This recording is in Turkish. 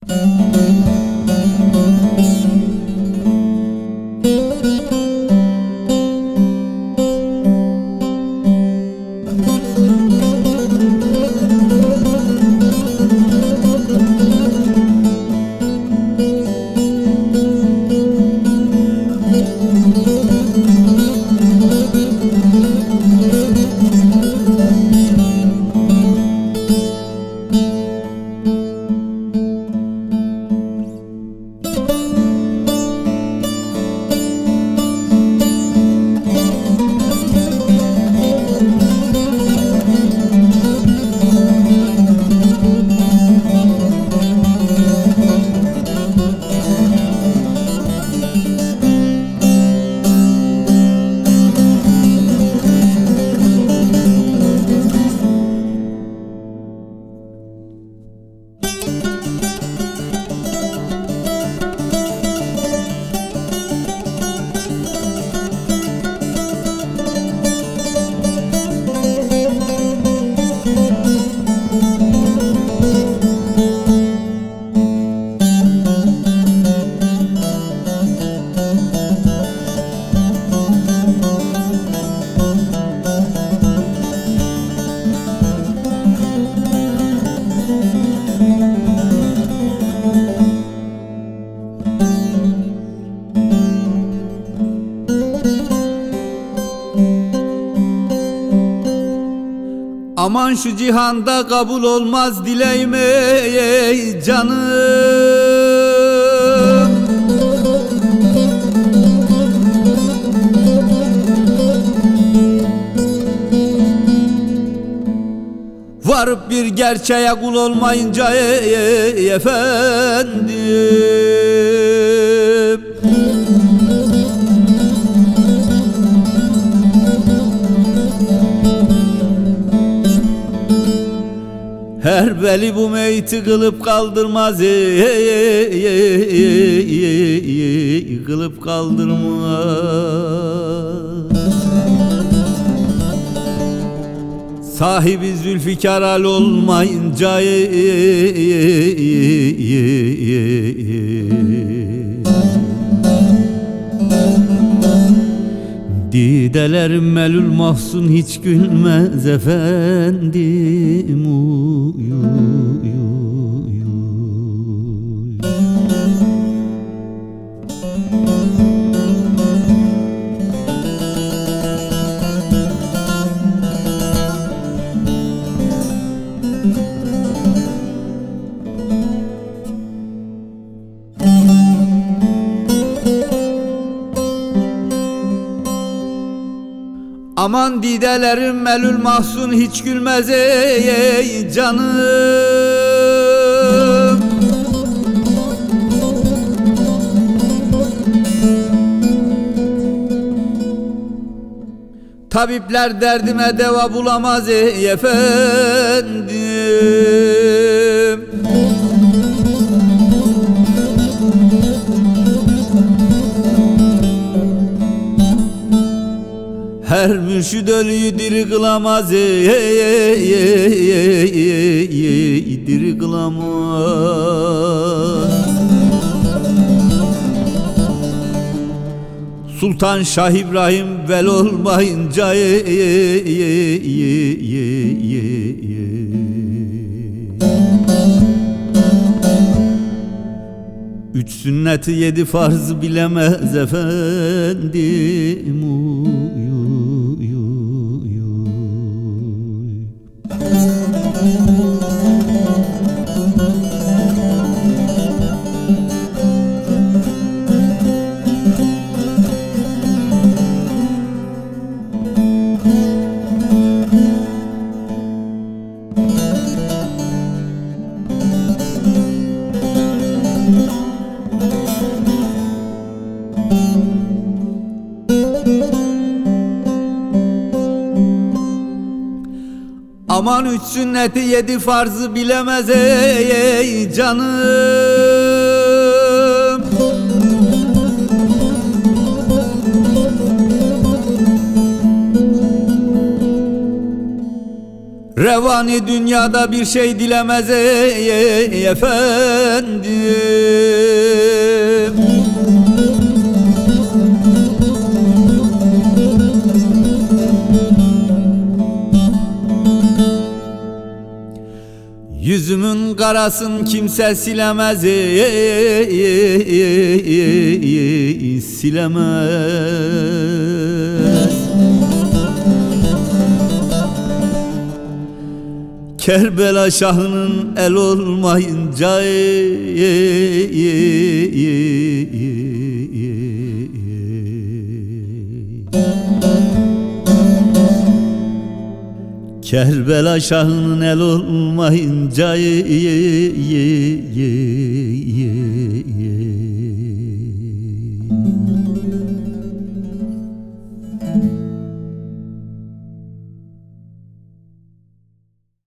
Aman şu cihanda kabul olmaz dileğim ey canım. Varıp bir gerçeğe kul olmayınca ey efendim. Her beli bu meyti kılıp kaldırmaz kılıp kaldırmaz. Sahibi Zülfikar hal olmayınca didelerim melul mahzun hiç gülmez efendim. Uy, uy, uy, uy. Aman didelerim melul mahzun hiç gülmez ey canım. Tabipler derdime deva bulamaz ey efendim. Her mürşid ölüyü diri kılamaz diri kılamaz. Sultan Şah İbrahim vel olmayınca üç sünneti yedi farzı bilemez efendim. Uy, uy, uy, uy. Aman üç sünneti yedi farzı bilemez ey canım. Revani dünyada bir şey dilemez ey efendim. Yüzümün karasın kimse silemez silemez. Kerbela şahının el olmayınca Kerbela şahının el olmayınca